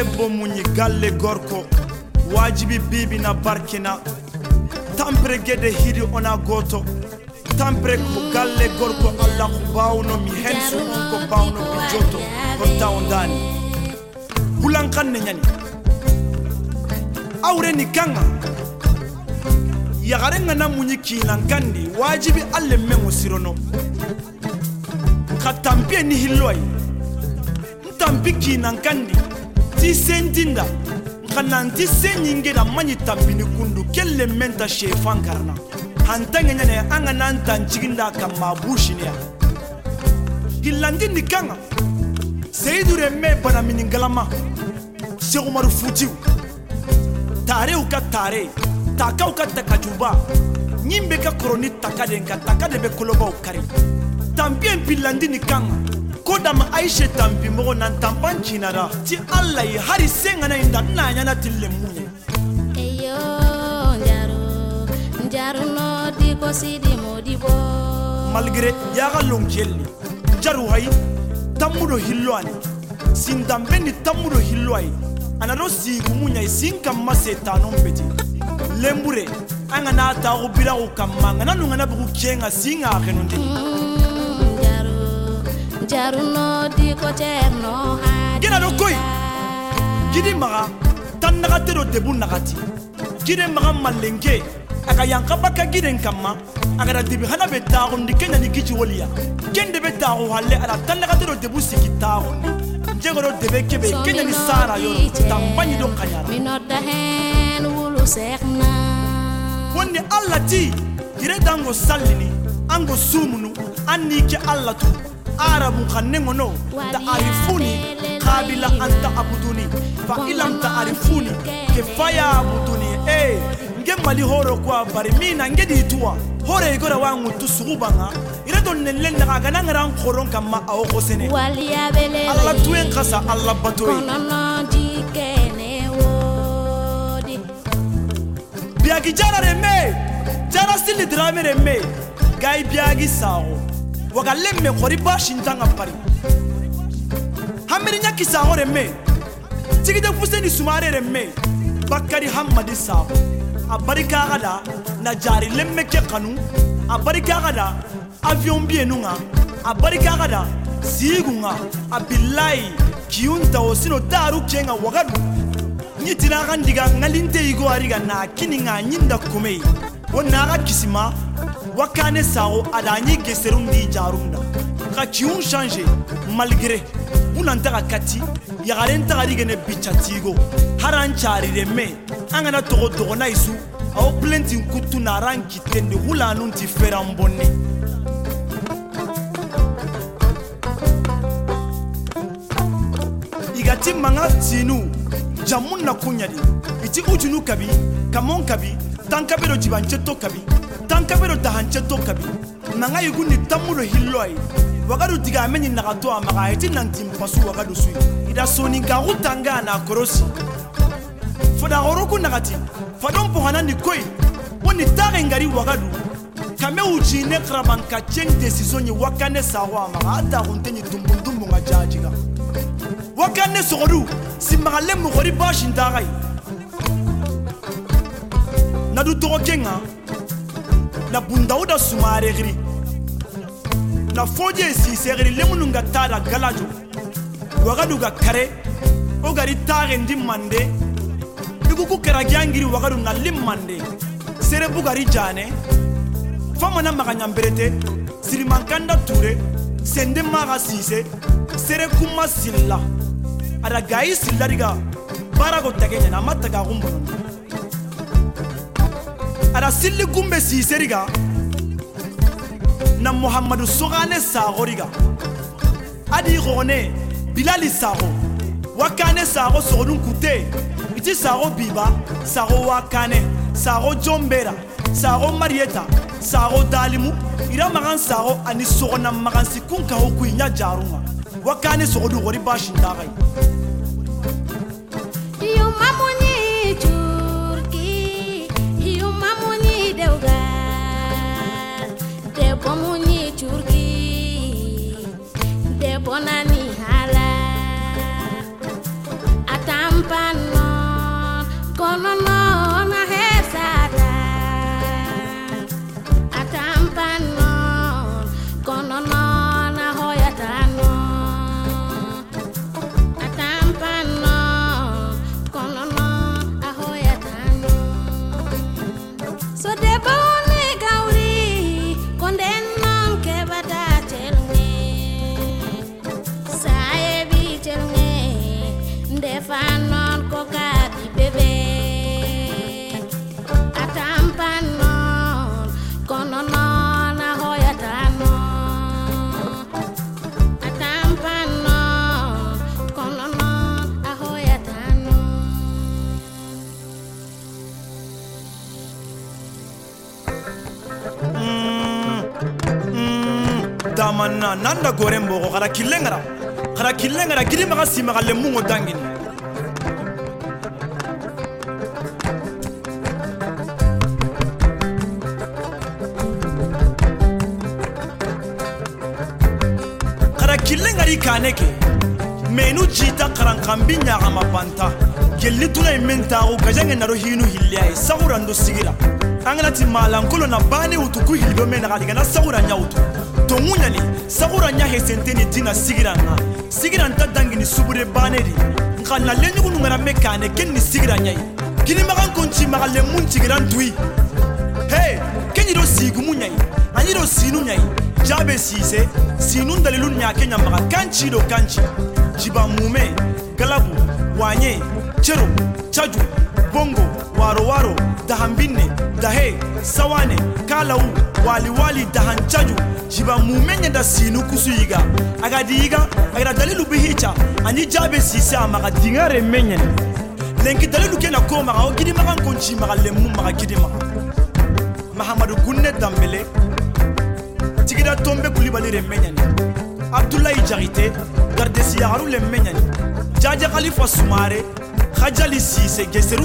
debbo muñi galle gorko wajibi bibi na barkina tampre gede hiri ona goto tampre ko galle gorko Allah ko bawno mi hensu on ko bawno bi joto ko tawndani bulan kanne nyani awre ni kanga ya garenga na muñi kinan kandi wajibi alle mengo sirono khatampe ni hilloy tampi kinan kandi ti sentinda kananti senyinge da manyi tambini kundu kelle menta shefan karna hantanga nyane anga nan tanchiginda kama bushinia gilandi nikanga seydure me bana miningalama Cheikh Umar Futiu tare u ka tare takau ka takajuba nyimbe ka koroni takadenga takade be koloba ukari tambien bilandi nikanga kodam Aisha tampi mo nan tampan chinara ti Allah yi hari senga na inda nanya na tille munye eyo njaru no di ko sidi modibo malgré yaga longelli jaru hay tamudo hilwani sindambe ni tamudo hilwai anado sigu munya isinka masetano mpeti lembure anga na ta ubira ukamanga nanunga na buku kenga singa akenonde jaru no di ko cerno ha gina do koy gidi maga tan nagate do debu nagati gide maga malenge aka yanka baka giden kamma aka da dibi hana be taako ndi kenya ni gici woliya kende be taako halle ala tan nagate do debu sikitaako jegoro debe kebe kenya ni sara yoro tambani do kanyara minodda hen wulu sekna wonni Allah ti gire dango sallini ango sumunu anni ke Allah tu arabu khanengono ta'arifuni qabila anta abuduni fa ilam ta'arifuni kifaya abuduni ngemali horo kwa bari mina ngedi tuwa hore igora wangu tusugubanga iredo nellen daga nangaran khoron kama awo khosene waliya bele Allah tuen khasa Allah batoy konono dikene wodi biagi jara reme jara stili drame reme gai biagi sawo waga lemme khori bashintanga pari hamiri nyaki sawo reme tigide fuseni sumare reme bakari hamadi sawo abarika gada na jari lemme ke kanu abarika gada avion bienunga abarika gada sigunga abillahi kiunta osino daru kenga wagadu nyitina gandiga ngalinte igo ariga na kininga nyinda komei wonna ga kisima wakane sao adanyi geserundi jarunda ka kiun changer malgré unanta kati ya garenta gariga ne bichatigo haranchari reme angana togo na isu aw plenti kutu na ranki tende hula nunti ferambonne igati manga tinu jamunna kunyadi iti ujunu kabi kamon kabi tankabero jibancheto kabi tankabero dahancheto kabi manga yuguni tamudo hilloi wagadu diga ameni nagato amaga iti nanti mpasu wagadu sui ida soni garutanga na korosi foda horoku nagati fadon pohana ni koy woni tare ngari wagadu kame ujine krabanka cheng decision ni wakane sawa ma ata huntenyi tumbundumbu ngajajiga wakane sogodu simagale mu gori bashi ndagai nadu tokenga na bundauda sumare giri na foje si segri lemununga tada galajo wagadu ga kare o gari tare ndi mande ku karagangiri wagaru na limmande sere bugari jane famana maganyamberete sirimankanda ture sende maga sise sere kuma silla ada gai silla diga barago tagenya na mataga gumbono ada silli gumbe sise diga na Muhammadu sogane sagoriga adi gone bilali sago wakane sago sogodun kute iti sago biba sago wakane sago jombera sago marieta sago dalimu ira magan sago ani sogona magan sikunka hoku inya jarunga wakane sogodu gori bashi ndagai hiyo mamuni turki hiyo mamuni deuga debo muni turki debo nani hala atam camanna nanda gorem bogo khara killengara gidi maga simaga le mungo dangini khara killengari kaneke menu jita karankambi nyaga mabanta gelli tuna imenta o gajange naro hinu hilliai sagurando sigira angalati malankolo na bani utuku hildo mena galiga na sagura nyautu to munyani sagura nya hesenteni dina sigira nta dangini subure banedi nkana lenyu kunungara mekane kenni sigira nyai kini magan konchi magale munchi grandui hey kenni do sigu munyai ani do sinu nyai jabe sise sinu ndalilu nya kenya maga kanchi do kanchi jiba mume galabu wanye chero chaju bongo waro dahambinne dahe sawane kalau wali dahanchaju jiba mumenye da sinu kusuyiga agadiga agada dalilu bihicha ani jabe sise amaga dingare menyen lenki dalilu kena ko maga ogidi maga konchi maga lemu maga gidi maga Mahamadou Gunne Dambele tigida tombe kulibali re menyen Abdoulaye Jarité Gardesi Yaharou le menyen Jaja Khalifa Soumare Khadjali Sise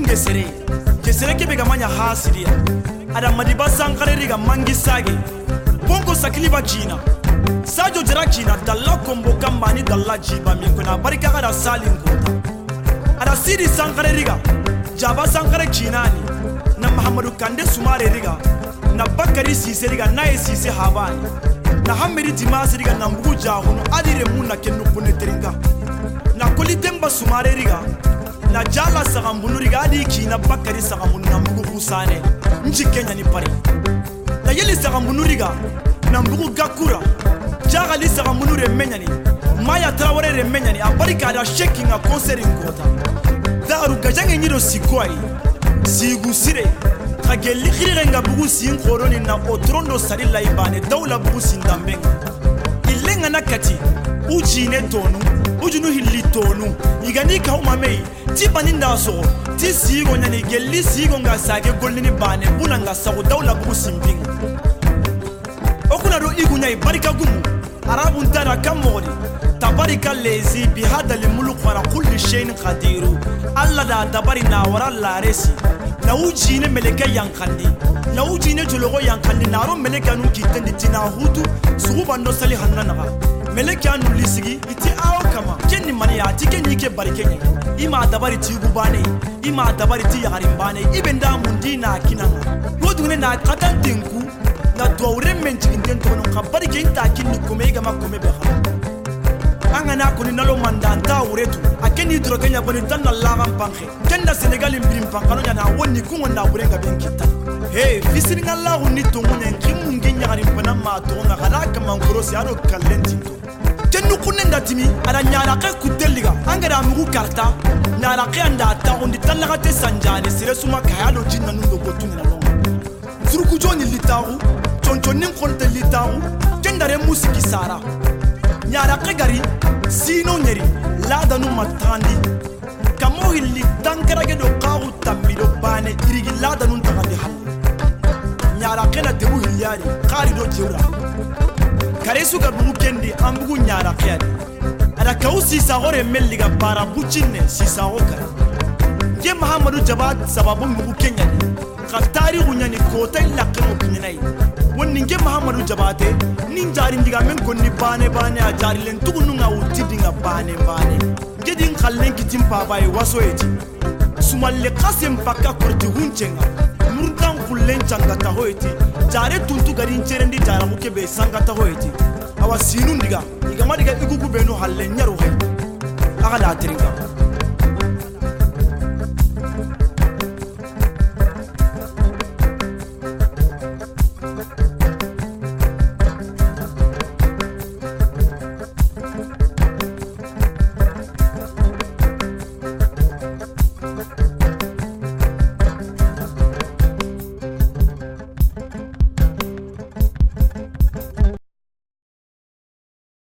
Gesere kebe manya hasiria ada madiba sankare riga mangi sage bongo sakiliba China sajo jara China dalla kombo kambani dalla jiba minkona barika ada salin kota ada siri sankare riga jaba sankare China ni na Mahamadou Kande Soumare riga na Bakari Sise riga na Sise Habani na Hamedi Dimas riga na Mbugu Jahuno adire munna kennu puneteringa na Kolitemba Soumare riga na jala sagambunu rigadi kina Bakari sagambunu na Mbugu Husane nchi Kenya ni pari na yeli sagambunu riga na Mbugu Gakura jagali sagambunu remenyani Maya Traore remenyani abarika da shaking a concert ngota daru gajange nyido sikwai sigu sire kageli khirenga Bugu sin koroni na otrondo sarila ibane dawla Bugu sindambenga ilenga nakati ujine tonu ujunu hilli tonu igani ka umamei tibani ndaso ti sigo nyani gelli sigo nga sage golini bane bunanga sago dawla Bugu simbinga okuna ro igunya barika gumu arabu ntara kamodi tabarika lezi bihada limuluk wara kulli shay'in qadiru alla da dabari na wara la resi na ujine meleka yankandi na ujine jologo yankandi naro meleka nu kitendi tina hutu suguba ndo sali hannanaga meleka nu lisigi iti awo kama kenni mani ati kenni ke barikenya ima dabari ti gubane ima dabari ti yarimbane ibenda mundina kinanga wodune na katantinku na dwawre menjiginde ntono kabari kenta kinni kumeiga makome beha angana kuni nalo mandanta uretu akeni drogenya boni tanna lagam pankhe kenda Senegal mbim pankano nyana woni kungonda burenga benkita hey fisiringa lagu ni tumunya nkimungi nyari mpana matonga galaka mankorosi ado kalentito kennu kunenda timi ala nyara ka kuteliga angara mugu karta nyara ka anda ta ondi talaga te sanjane sire suma kayalo jinna nundo botunina no zuruku joni litaru chonchonin konte litaru kendare musiki sara nyara kagari sino nyeri lada nu matandi kamo hilli tankarage do qawu tamido bane irigi lada nu tagandi hal nyara kena debu hilyari qari do jewra karesu ga Bugu kendi ambugu nyara kiyari ada kausi sagore melliga para buchinne sisa okara je Mahamadou Jabat sababu Bugu Kenya khatari gunyani kota lakko kinai wonni nge Mahamadou Jabate ninjari ndiga men konni bane a jari len tugunu nga utidinga bane gedin khallen kitim babaye wasoeti sumalle qasem pakka korti hunchenga murdan kullen changata hoeti jare tuntu garin cherendi jara mukebe sangata hoeti awa sinu ndiga igama diga igugu beno hallen nyaro hay aga la tringa